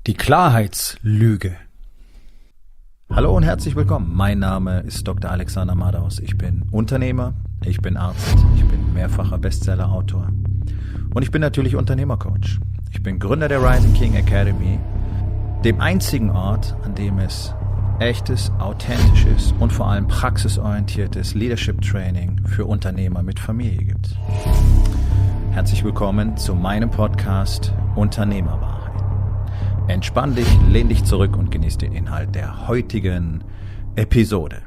Die Klarheitslüge. Hallo und herzlich willkommen. Mein Name ist Dr. Alexander Madaus. Ich bin Unternehmer, ich bin Arzt, ich bin mehrfacher Bestseller-Autor und ich bin natürlich Unternehmercoach. Ich bin Gründer der Rising King Academy, dem einzigen Ort, an dem es echtes, authentisches und vor allem praxisorientiertes Leadership Training für Unternehmer mit Familie gibt. Herzlich willkommen zu meinem Podcast Unternehmerwahrheit. Entspann dich, lehn dich zurück und genieß den Inhalt der heutigen Episode.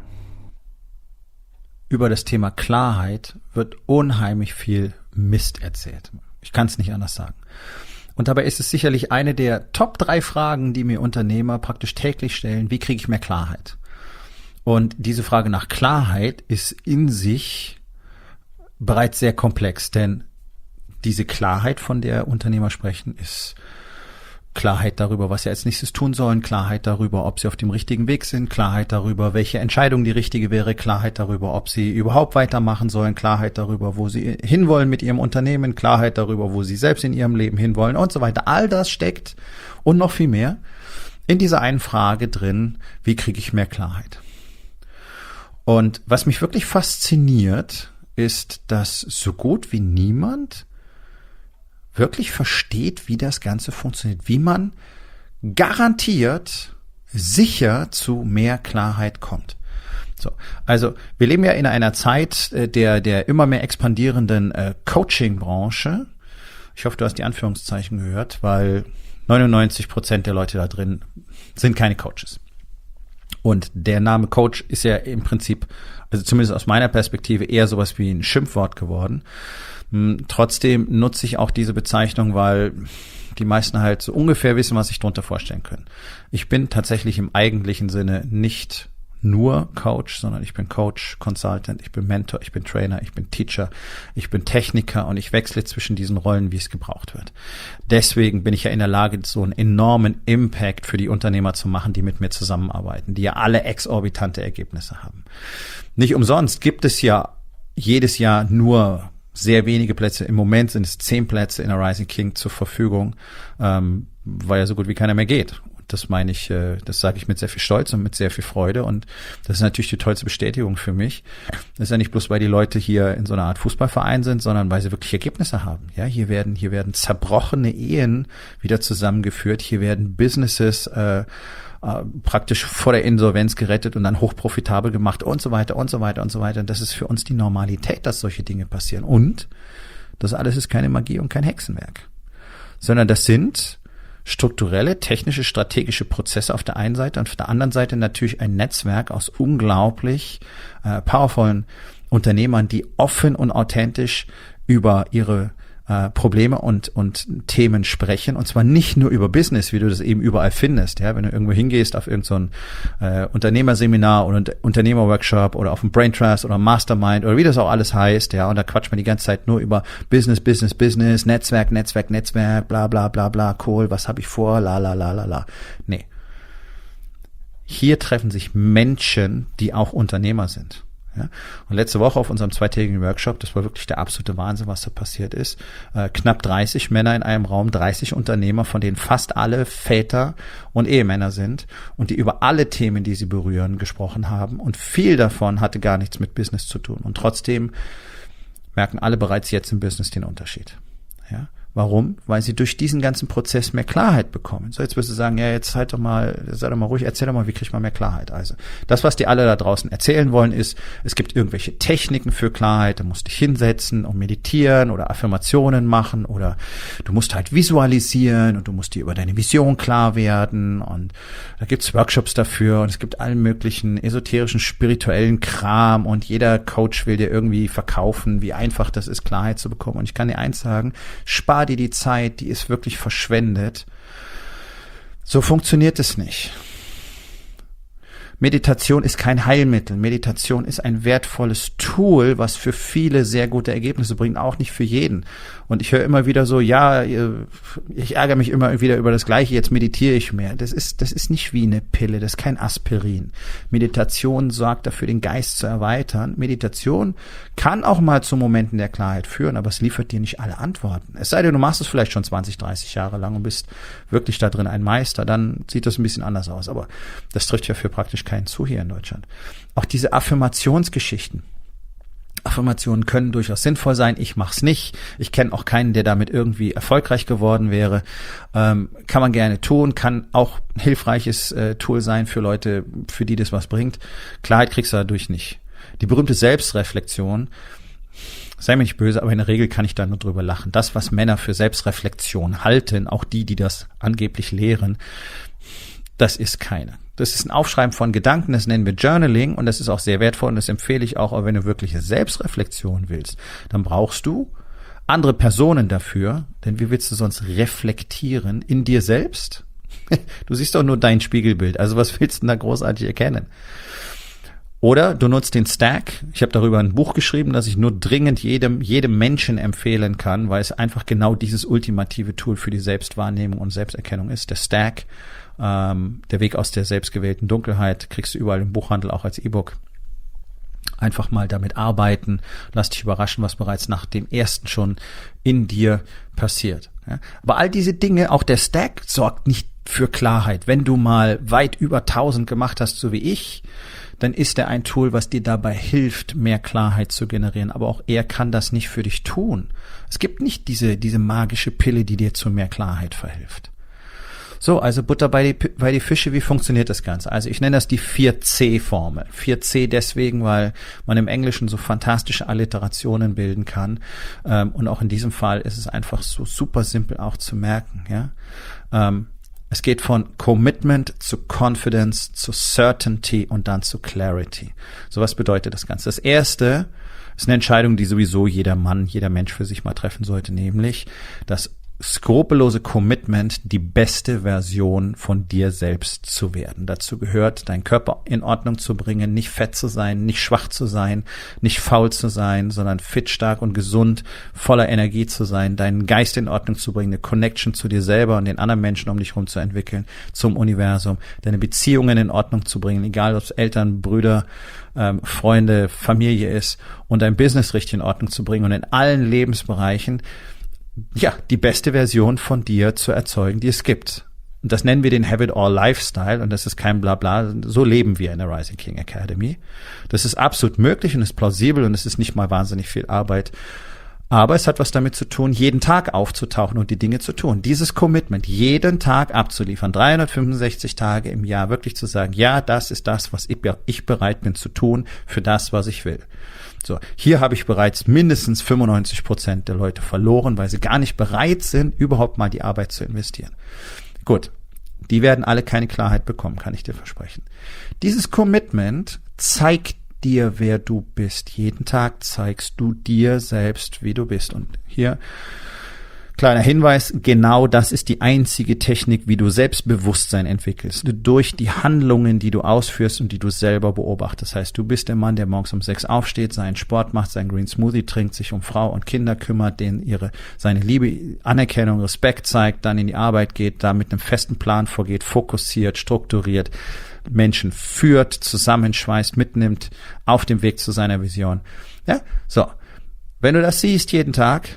Über das Thema Klarheit wird unheimlich viel Mist erzählt. Ich kann es nicht anders sagen. Und dabei ist es sicherlich eine der Top 3 Fragen, die mir Unternehmer praktisch täglich stellen. Wie kriege ich mehr Klarheit? Und diese Frage nach Klarheit ist in sich bereits sehr komplex, denn diese Klarheit, von der Unternehmer sprechen, ist Klarheit darüber, was sie als nächstes tun sollen, Klarheit darüber, ob sie auf dem richtigen Weg sind, Klarheit darüber, welche Entscheidung die richtige wäre, Klarheit darüber, ob sie überhaupt weitermachen sollen, Klarheit darüber, wo sie hinwollen mit ihrem Unternehmen, Klarheit darüber, wo sie selbst in ihrem Leben hinwollen und so weiter. All das steckt und noch viel mehr in dieser einen Frage drin, wie kriege ich mehr Klarheit? Und was mich wirklich fasziniert, ist, dass so gut wie niemand wirklich versteht, wie das Ganze funktioniert, wie man garantiert sicher zu mehr Klarheit kommt. So, also wir leben ja in einer Zeit der immer mehr expandierenden Coaching-Branche. Ich hoffe, du hast die Anführungszeichen gehört, weil 99% der Leute da drin sind keine Coaches. Und der Name Coach ist ja im Prinzip, also zumindest aus meiner Perspektive, eher sowas wie ein Schimpfwort geworden. Trotzdem nutze ich auch diese Bezeichnung, weil die meisten halt so ungefähr wissen, was sich darunter vorstellen können. Ich bin tatsächlich im eigentlichen Sinne nicht nur Coach, sondern ich bin Coach, Consultant, ich bin Mentor, ich bin Trainer, ich bin Teacher, ich bin Techniker und ich wechsle zwischen diesen Rollen, wie es gebraucht wird. Deswegen bin ich ja in der Lage, so einen enormen Impact für die Unternehmer zu machen, die mit mir zusammenarbeiten, die ja alle exorbitante Ergebnisse haben. Nicht umsonst gibt es ja jedes Jahr nur sehr wenige Plätze. Im Moment sind es 10 Plätze in der Rising King zur Verfügung, weil ja so gut wie keiner mehr geht. Das meine ich, das sage ich mit sehr viel Stolz und mit sehr viel Freude und das ist natürlich die tollste Bestätigung für mich. Das ist ja nicht bloß, weil die Leute hier in so einer Art Fußballverein sind, sondern weil sie wirklich Ergebnisse haben. Ja, hier werden zerbrochene Ehen wieder zusammengeführt, hier werden Businesses praktisch vor der Insolvenz gerettet und dann hochprofitabel gemacht und so weiter und so weiter und so weiter. Und das ist für uns die Normalität, dass solche Dinge passieren. Und das alles ist keine Magie und kein Hexenwerk, sondern das sind strukturelle, technische, strategische Prozesse auf der einen Seite und auf der anderen Seite natürlich ein Netzwerk aus unglaublich powervollen Unternehmern, die offen und authentisch über ihre Probleme und Themen sprechen und zwar nicht nur über Business, wie du das eben überall findest, ja, wenn du irgendwo hingehst auf irgend so ein Unternehmerseminar oder ein Unternehmerworkshop oder auf ein Brain Trust oder Mastermind oder wie das auch alles heißt, ja, und da quatscht man die ganze Zeit nur über Business, Netzwerk, bla bla bla bla, cool, was habe ich vor, la la la la la. Nee. Hier treffen sich Menschen, die auch Unternehmer sind. Ja, und letzte Woche auf unserem 2-tägigen Workshop, das war wirklich der absolute Wahnsinn, was da passiert ist. Knapp 30 Männer in einem Raum, 30 Unternehmer, von denen fast alle Väter und Ehemänner sind und die über alle Themen, die sie berühren, gesprochen haben. Und viel davon hatte gar nichts mit Business zu tun. Und trotzdem merken alle bereits jetzt im Business den Unterschied. Ja. Warum? Weil sie durch diesen ganzen Prozess mehr Klarheit bekommen. So, jetzt wirst du sagen, ja, jetzt sei doch mal ruhig, erzähl doch mal, wie kriegt man mehr Klarheit? Also, das, was die alle da draußen erzählen wollen, ist, es gibt irgendwelche Techniken für Klarheit, du musst dich hinsetzen und meditieren oder Affirmationen machen oder du musst halt visualisieren und du musst dir über deine Vision klar werden und da gibt's Workshops dafür und es gibt allen möglichen esoterischen, spirituellen Kram und jeder Coach will dir irgendwie verkaufen, wie einfach das ist, Klarheit zu bekommen. Und ich kann dir eins sagen, spar dir die Zeit, die ist wirklich verschwendet. So funktioniert es nicht. Meditation ist kein Heilmittel. Meditation ist ein wertvolles Tool, was für viele sehr gute Ergebnisse bringt, auch nicht für jeden. Und ich höre immer wieder so, ja, ich ärgere mich immer wieder über das Gleiche, jetzt meditiere ich mehr. Das ist nicht wie eine Pille, das ist kein Aspirin. Meditation sorgt dafür, den Geist zu erweitern. Meditation kann auch mal zu Momenten der Klarheit führen, aber es liefert dir nicht alle Antworten. Es sei denn, du machst es vielleicht schon 20, 30 Jahre lang und bist wirklich da drin ein Meister, dann sieht das ein bisschen anders aus. Aber das trifft ja für praktisch keinen zu hier in Deutschland. Auch diese Affirmationsgeschichten. Affirmationen können durchaus sinnvoll sein. Ich mach's nicht. Ich kenne auch keinen, der damit irgendwie erfolgreich geworden wäre. Kann man gerne tun. Kann auch ein hilfreiches Tool sein für Leute, für die das was bringt. Klarheit kriegst du dadurch nicht. Die berühmte Selbstreflexion, sei mir nicht böse, aber in der Regel kann ich da nur drüber lachen. Das, was Männer für Selbstreflexion halten, auch die das angeblich lehren, das ist keine. Das ist ein Aufschreiben von Gedanken, das nennen wir Journaling und das ist auch sehr wertvoll und das empfehle ich auch, wenn du wirkliche Selbstreflexion willst, dann brauchst du andere Personen dafür, denn wie willst du sonst reflektieren in dir selbst? Du siehst doch nur dein Spiegelbild, also was willst du denn da großartig erkennen? Oder du nutzt den Stack. Ich habe darüber ein Buch geschrieben, das ich nur dringend jedem Menschen empfehlen kann, weil es einfach genau dieses ultimative Tool für die Selbstwahrnehmung und Selbsterkennung ist. Der Stack, der Weg aus der selbstgewählten Dunkelheit, kriegst du überall im Buchhandel, auch als E-Book. Einfach mal damit arbeiten. Lass dich überraschen, was bereits nach dem ersten schon in dir passiert. Ja? Aber all diese Dinge, auch der Stack, sorgt nicht für Klarheit. Wenn du mal weit über 1000 gemacht hast, so wie ich, dann ist er ein Tool, was dir dabei hilft, mehr Klarheit zu generieren. Aber auch er kann das nicht für dich tun. Es gibt nicht diese magische Pille, die dir zu mehr Klarheit verhilft. So, also Butter bei die Fische, wie funktioniert das Ganze? Also ich nenne das die 4C-Formel. 4C deswegen, weil man im Englischen so fantastische Alliterationen bilden kann. Und auch in diesem Fall ist es einfach so super simpel auch zu merken. Ja. Es geht von Commitment zu Confidence, zu Certainty und dann zu Clarity. So, was bedeutet das Ganze? Das erste ist eine Entscheidung, die sowieso jeder Mann, jeder Mensch für sich mal treffen sollte, nämlich das skrupellose Commitment, die beste Version von dir selbst zu werden. Dazu gehört, deinen Körper in Ordnung zu bringen, nicht fett zu sein, nicht schwach zu sein, nicht faul zu sein, sondern fit, stark und gesund, voller Energie zu sein, deinen Geist in Ordnung zu bringen, eine Connection zu dir selber und den anderen Menschen um dich herum zu entwickeln, zum Universum, deine Beziehungen in Ordnung zu bringen, egal ob es Eltern, Brüder, Freunde, Familie ist, und dein Business richtig in Ordnung zu bringen und in allen Lebensbereichen ja, die beste Version von dir zu erzeugen, die es gibt. Und das nennen wir den Have It All Lifestyle und das ist kein Blabla. So leben wir in der Rising King Academy. Das ist absolut möglich und ist plausibel und es ist nicht mal wahnsinnig viel Arbeit. Aber es hat was damit zu tun, jeden Tag aufzutauchen und die Dinge zu tun. Dieses Commitment, jeden Tag abzuliefern, 365 Tage im Jahr, wirklich zu sagen, ja, das ist das, was ich bereit bin zu tun für das, was ich will. So, hier habe ich bereits mindestens 95% der Leute verloren, weil sie gar nicht bereit sind, überhaupt mal die Arbeit zu investieren. Gut, die werden alle keine Klarheit bekommen, kann ich dir versprechen. Dieses Commitment zeigt dir, wer du bist. Jeden Tag zeigst du dir selbst, wie du bist. Und hier kleiner Hinweis, genau das ist die einzige Technik, wie du Selbstbewusstsein entwickelst. Durch die Handlungen, die du ausführst und die du selber beobachtest. Das heißt, du bist der Mann, der morgens um 6 aufsteht, seinen Sport macht, seinen Green Smoothie trinkt, sich um Frau und Kinder kümmert, denen seine Liebe, Anerkennung, Respekt zeigt, dann in die Arbeit geht, da mit einem festen Plan vorgeht, fokussiert, strukturiert, Menschen führt, zusammenschweißt, mitnimmt auf dem Weg zu seiner Vision. Ja, so. Wenn du das siehst jeden Tag,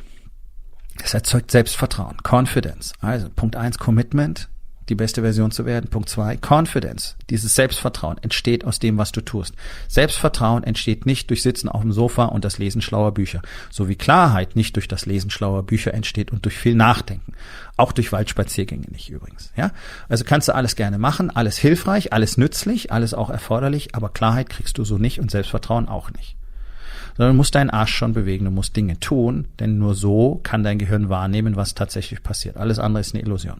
das erzeugt Selbstvertrauen, Confidence. Also Punkt 1, Commitment, die beste Version zu werden. Punkt 2, Confidence. Dieses Selbstvertrauen entsteht aus dem, was du tust. Selbstvertrauen entsteht nicht durch Sitzen auf dem Sofa und das Lesen schlauer Bücher. So wie Klarheit nicht durch das Lesen schlauer Bücher entsteht und durch viel Nachdenken. Auch durch Waldspaziergänge nicht übrigens. Ja? Also kannst du alles gerne machen, alles hilfreich, alles nützlich, alles auch erforderlich, aber Klarheit kriegst du so nicht und Selbstvertrauen auch nicht. Sondern du musst deinen Arsch schon bewegen, du musst Dinge tun, denn nur so kann dein Gehirn wahrnehmen, was tatsächlich passiert. Alles andere ist eine Illusion.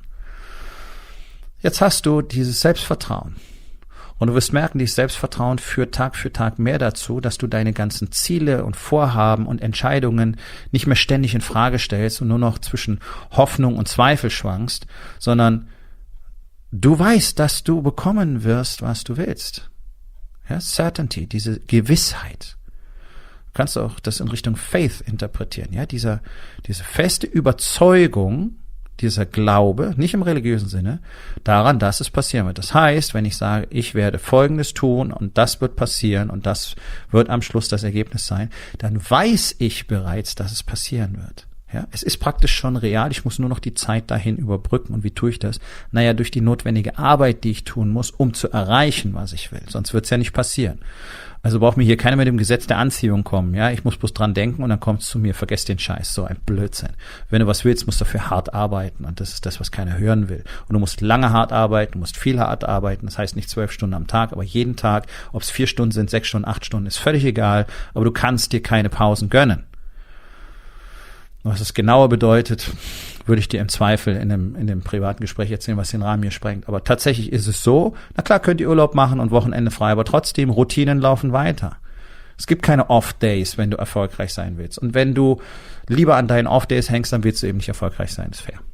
Jetzt hast du dieses Selbstvertrauen. Und du wirst merken, dieses Selbstvertrauen führt Tag für Tag mehr dazu, dass du deine ganzen Ziele und Vorhaben und Entscheidungen nicht mehr ständig in Frage stellst und nur noch zwischen Hoffnung und Zweifel schwankst, sondern du weißt, dass du bekommen wirst, was du willst. Ja, Certainty, diese Gewissheit. Du kannst auch das in Richtung Faith interpretieren. Ja, diese feste Überzeugung, dieser Glaube, nicht im religiösen Sinne, daran, dass es passieren wird. Das heißt, wenn ich sage, ich werde Folgendes tun und das wird passieren und das wird am Schluss das Ergebnis sein, dann weiß ich bereits, dass es passieren wird. Ja, es ist praktisch schon real, ich muss nur noch die Zeit dahin überbrücken. Und wie tue ich das? Naja, durch die notwendige Arbeit, die ich tun muss, um zu erreichen, was ich will. Sonst wird es ja nicht passieren. Also braucht mir hier keiner mit dem Gesetz der Anziehung kommen. Ja, ich muss bloß dran denken und dann kommt es zu mir. Vergesst den Scheiß, so ein Blödsinn. Wenn du was willst, musst du dafür hart arbeiten. Und das ist das, was keiner hören will. Und du musst lange hart arbeiten, du musst viel hart arbeiten. Das heißt nicht 12 Stunden am Tag, aber jeden Tag. Ob es 4 Stunden sind, 6 Stunden, 8 Stunden, ist völlig egal. Aber du kannst dir keine Pausen gönnen. Was es genauer bedeutet, würde ich dir im Zweifel in dem privaten Gespräch erzählen, was den Rahmen hier sprengt. Aber tatsächlich ist es so, na klar könnt ihr Urlaub machen und Wochenende frei, aber trotzdem, Routinen laufen weiter. Es gibt keine Off-Days, wenn du erfolgreich sein willst. Und wenn du lieber an deinen Off-Days hängst, dann willst du eben nicht erfolgreich sein, ist fair.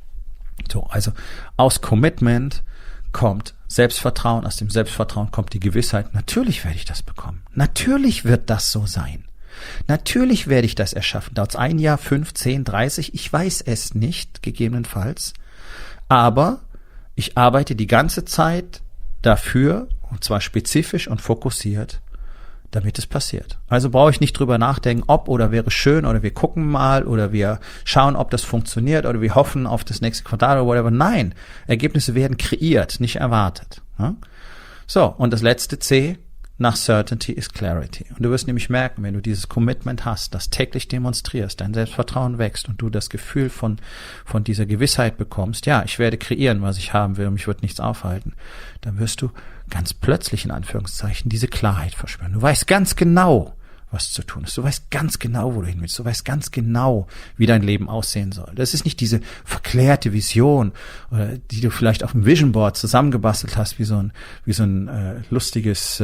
So, also aus Commitment kommt Selbstvertrauen, aus dem Selbstvertrauen kommt die Gewissheit, natürlich werde ich das bekommen. Natürlich wird das so sein. Natürlich werde ich das erschaffen. Dauert es 1 Jahr, 5, 10, 30? Ich weiß es nicht, gegebenenfalls. Aber ich arbeite die ganze Zeit dafür, und zwar spezifisch und fokussiert, damit es passiert. Also brauche ich nicht drüber nachdenken, ob oder wäre schön oder wir gucken mal oder wir schauen, ob das funktioniert oder wir hoffen auf das nächste Quartal oder whatever. Nein, Ergebnisse werden kreiert, nicht erwartet. So, und das letzte C nach Certainty ist Clarity. Und du wirst nämlich merken, wenn du dieses Commitment hast, das täglich demonstrierst, dein Selbstvertrauen wächst und du das Gefühl von dieser Gewissheit bekommst, ja, ich werde kreieren, was ich haben will und mich wird nichts aufhalten, dann wirst du ganz plötzlich in Anführungszeichen diese Klarheit verspüren. Du weißt ganz genau, was zu tun ist. Du weißt ganz genau, wo du hin willst. Du weißt ganz genau, wie dein Leben aussehen soll. Das ist nicht diese verklärte Vision, die du vielleicht auf dem Vision Board zusammengebastelt hast, wie so ein lustiges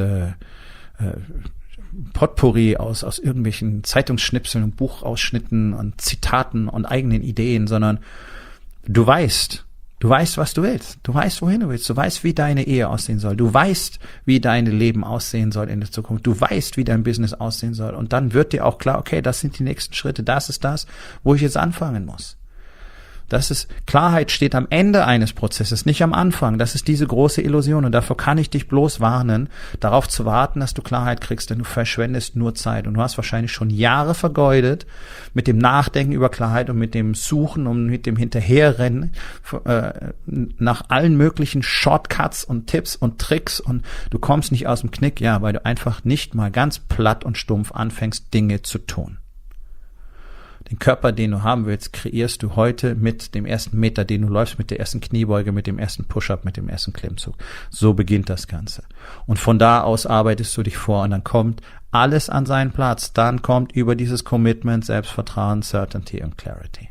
Potpourri aus irgendwelchen Zeitungsschnipseln und Buchausschnitten und Zitaten und eigenen Ideen, sondern du weißt, was du willst. Du weißt, wohin du willst. Du weißt, wie deine Ehe aussehen soll. Du weißt, wie dein Leben aussehen soll in der Zukunft. Du weißt, wie dein Business aussehen soll. Und dann wird dir auch klar, okay, das sind die nächsten Schritte. Das ist das, wo ich jetzt anfangen muss. Klarheit steht am Ende eines Prozesses, nicht am Anfang. Das ist diese große Illusion. Und davor kann ich dich bloß warnen, darauf zu warten, dass du Klarheit kriegst, denn du verschwendest nur Zeit. Und du hast wahrscheinlich schon Jahre vergeudet mit dem Nachdenken über Klarheit und mit dem Suchen und mit dem Hinterherrennen nach allen möglichen Shortcuts und Tipps und Tricks und du kommst nicht aus dem Knick, ja, weil du einfach nicht mal ganz platt und stumpf anfängst, Dinge zu tun. Den Körper, den du haben willst, kreierst du heute mit dem ersten Meter, den du läufst, mit der ersten Kniebeuge, mit dem ersten Push-Up, mit dem ersten Klimmzug. So beginnt das Ganze. Und von da aus arbeitest du dich vor und dann kommt alles an seinen Platz. Dann kommt über dieses Commitment, Selbstvertrauen, Certainty und Clarity.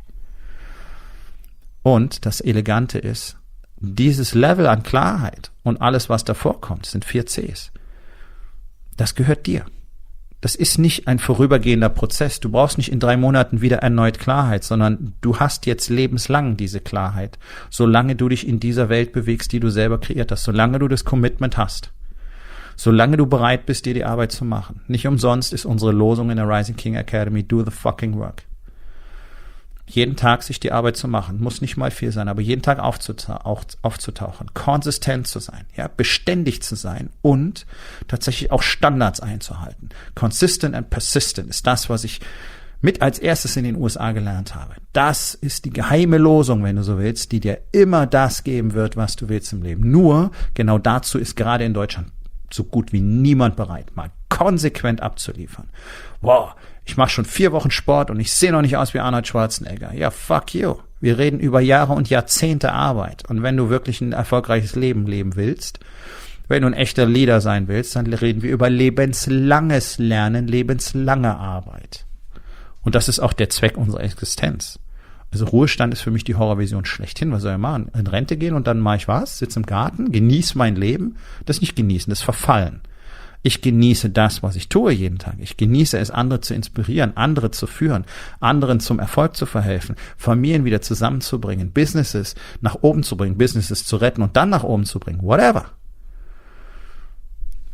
Und das Elegante ist, dieses Level an Klarheit und alles, was davor kommt, sind 4 Cs. Das gehört dir. Das ist nicht ein vorübergehender Prozess. Du brauchst nicht in 3 Monaten wieder erneut Klarheit, sondern du hast jetzt lebenslang diese Klarheit, solange du dich in dieser Welt bewegst, die du selber kreiert hast, solange du das Commitment hast, solange du bereit bist, dir die Arbeit zu machen. Nicht umsonst ist unsere Losung in der Rising King Academy, do the fucking work. Jeden Tag sich die Arbeit zu machen, muss nicht mal viel sein, aber jeden Tag aufzutauchen, konsistent zu sein, ja, beständig zu sein und tatsächlich auch Standards einzuhalten. Consistent and persistent ist das, was ich mit als erstes in den USA gelernt habe. Das ist die geheime Losung, wenn du so willst, die dir immer das geben wird, was du willst im Leben. Nur, genau dazu ist gerade in Deutschland so gut wie niemand bereit, mal konsequent abzuliefern. Wow, ich mache schon 4 Wochen Sport und ich sehe noch nicht aus wie Arnold Schwarzenegger. Ja, fuck you. Wir reden über Jahre und Jahrzehnte Arbeit. Und wenn du wirklich ein erfolgreiches Leben leben willst, wenn du ein echter Leader sein willst, dann reden wir über lebenslanges Lernen, lebenslange Arbeit. Und das ist auch der Zweck unserer Existenz. Also Ruhestand ist für mich die Horrorvision schlechthin. Was soll ich machen? In Rente gehen und dann mache ich was? Sitze im Garten, genieße mein Leben? Das ist nicht genießen, das ist verfallen. Ich genieße das, was ich tue jeden Tag. Ich genieße es, andere zu inspirieren, andere zu führen, anderen zum Erfolg zu verhelfen, Familien wieder zusammenzubringen, Businesses nach oben zu bringen, Businesses zu retten und dann nach oben zu bringen, whatever.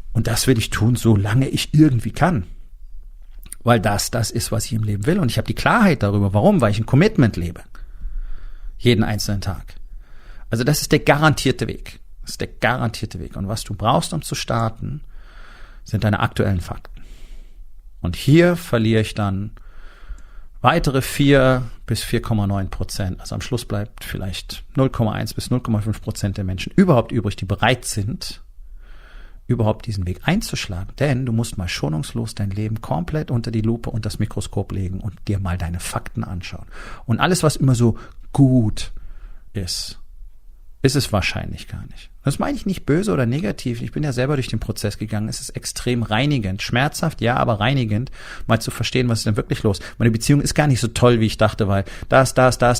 Und das will ich tun, solange ich irgendwie kann. Weil das ist, was ich im Leben will. Und ich habe die Klarheit darüber. Warum? Weil ich ein Commitment lebe. Jeden einzelnen Tag. Also das ist der garantierte Weg. Das ist der garantierte Weg. Und was du brauchst, um zu starten, sind deine aktuellen Fakten. Und hier verliere ich dann weitere 4 bis 4,9%. Also am Schluss bleibt vielleicht 0,1 bis 0,5% der Menschen überhaupt übrig, die bereit sind, überhaupt diesen Weg einzuschlagen. Denn du musst mal schonungslos dein Leben komplett unter die Lupe und das Mikroskop legen und dir mal deine Fakten anschauen. Und alles, was immer so gut ist es wahrscheinlich gar nicht. Das meine ich nicht böse oder negativ. Ich bin ja selber durch den Prozess gegangen. Es ist extrem reinigend. Schmerzhaft, ja, aber reinigend, mal zu verstehen, was ist denn wirklich los. Meine Beziehung ist gar nicht so toll, wie ich dachte, weil das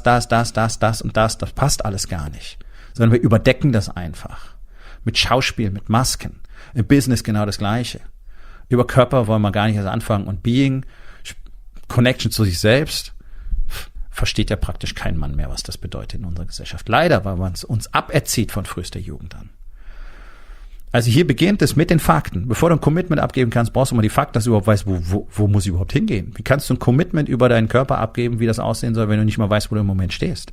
und das passt alles gar nicht. Sondern wir überdecken das einfach. Mit Schauspiel, mit Masken. Im Business genau das Gleiche. Über Körper wollen wir gar nicht erst anfangen. Und Being, Connection zu sich selbst, versteht ja praktisch kein Mann mehr, was das bedeutet in unserer Gesellschaft. Leider, weil man es uns aberzieht von frühester Jugend an. Also hier beginnt es mit den Fakten. Bevor du ein Commitment abgeben kannst, brauchst du mal die Fakten, dass du überhaupt weißt, wo muss ich überhaupt hingehen? Wie kannst du ein Commitment über deinen Körper abgeben, wie das aussehen soll, wenn du nicht mal weißt, wo du im Moment stehst?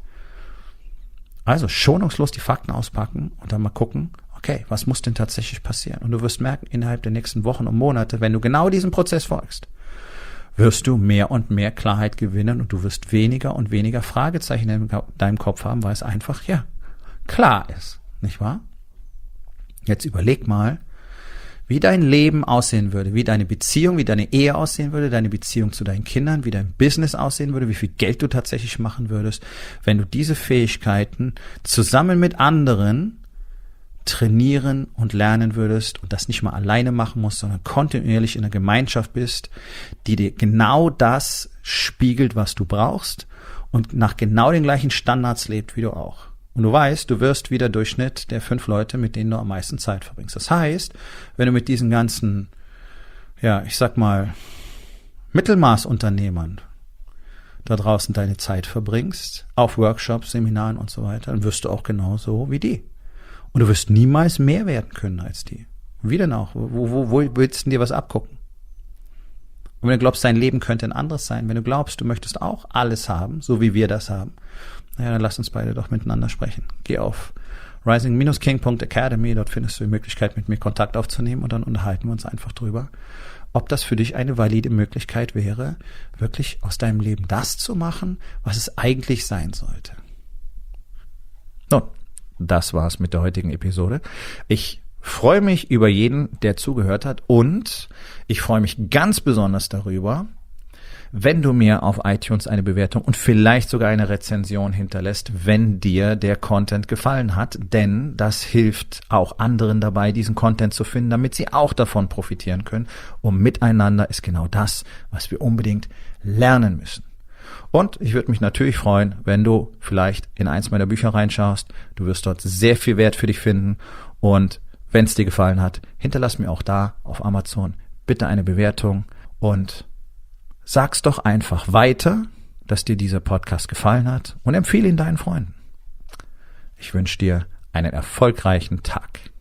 Also schonungslos die Fakten auspacken und dann mal gucken, okay, was muss denn tatsächlich passieren? Und du wirst merken, innerhalb der nächsten Wochen und Monate, wenn du genau diesem Prozess folgst, wirst du mehr und mehr Klarheit gewinnen und du wirst weniger und weniger Fragezeichen in deinem Kopf haben, weil es einfach, ja, klar ist, nicht wahr? Jetzt überleg mal, wie dein Leben aussehen würde, wie deine Beziehung, wie deine Ehe aussehen würde, deine Beziehung zu deinen Kindern, wie dein Business aussehen würde, wie viel Geld du tatsächlich machen würdest, wenn du diese Fähigkeiten zusammen mit anderen trainieren und lernen würdest und das nicht mal alleine machen musst, sondern kontinuierlich in einer Gemeinschaft bist, die dir genau das spiegelt, was du brauchst und nach genau den gleichen Standards lebt wie du auch. Und du weißt, du wirst wieder Durchschnitt der 5 Leute, mit denen du am meisten Zeit verbringst. Das heißt, wenn du mit diesen ganzen, ja, ich sag mal, Mittelmaßunternehmern da draußen deine Zeit verbringst, auf Workshops, Seminaren und so weiter, dann wirst du auch genauso wie die. Und du wirst niemals mehr werden können als die. Wie denn auch? Wo willst du dir was abgucken? Und wenn du glaubst, dein Leben könnte ein anderes sein, wenn du glaubst, du möchtest auch alles haben, so wie wir das haben, naja, dann lass uns beide doch miteinander sprechen. Geh auf rising-king.academy, dort findest du die Möglichkeit, mit mir Kontakt aufzunehmen und dann unterhalten wir uns einfach drüber, ob das für dich eine valide Möglichkeit wäre, wirklich aus deinem Leben das zu machen, was es eigentlich sein sollte. Nun, das war's mit der heutigen Episode. Ich freue mich über jeden, der zugehört hat und ich freue mich ganz besonders darüber, wenn du mir auf iTunes eine Bewertung und vielleicht sogar eine Rezension hinterlässt, wenn dir der Content gefallen hat, denn das hilft auch anderen dabei, diesen Content zu finden, damit sie auch davon profitieren können. Und miteinander ist genau das, was wir unbedingt lernen müssen. Und ich würde mich natürlich freuen, wenn du vielleicht in eins meiner Bücher reinschaust. Du wirst dort sehr viel Wert für dich finden. Und wenn es dir gefallen hat, hinterlass mir auch da auf Amazon bitte eine Bewertung und sag's doch einfach weiter, dass dir dieser Podcast gefallen hat und empfehle ihn deinen Freunden. Ich wünsche dir einen erfolgreichen Tag.